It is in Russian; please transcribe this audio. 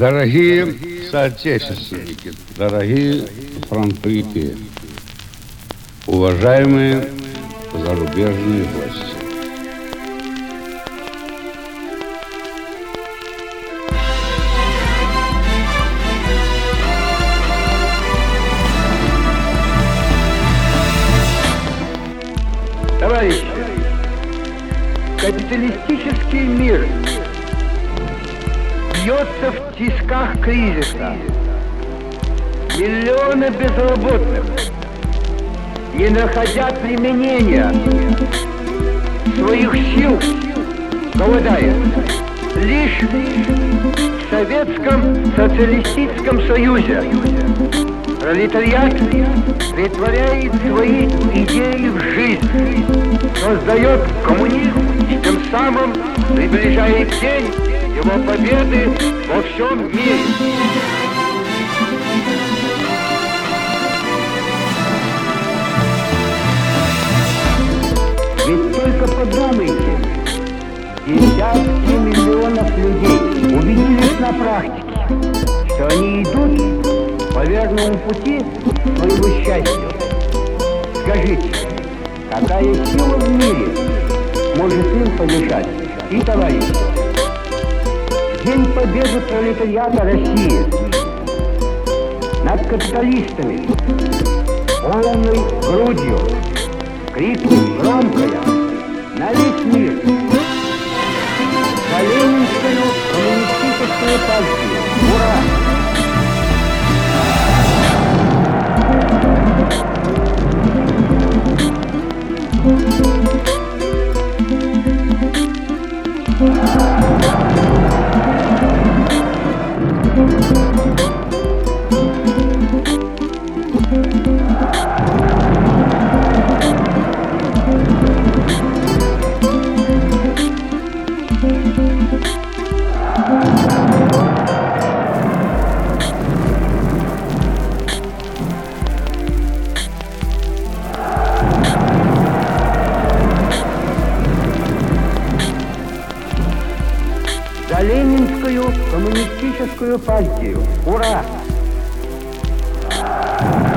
Дорогие соотечественники, дорогие фронтовики, уважаемые зарубежные гости. Товарищи, капиталистический мир бьется в тисках кризиса. Миллионы безработных, не находя применения своих сил, голодают. Лишь в Советском Социалистическом Союзе пролетариат претворяет свои идеи в жизнь, создает коммунизм и тем самым приближает день его победы во всем мире. Ведь только подумайте, десятки миллионов людей убедились на практике, что они идут по верному пути к своему счастью. Скажите, какая сила в мире может им помешать? И, товарищи, в день победы пролетариата России над капиталистами полной грудью крикнет громкое на весь мир за Ленинскую коммунистическую партию. Ура! За Ленинскую коммунистическую партию. Ура!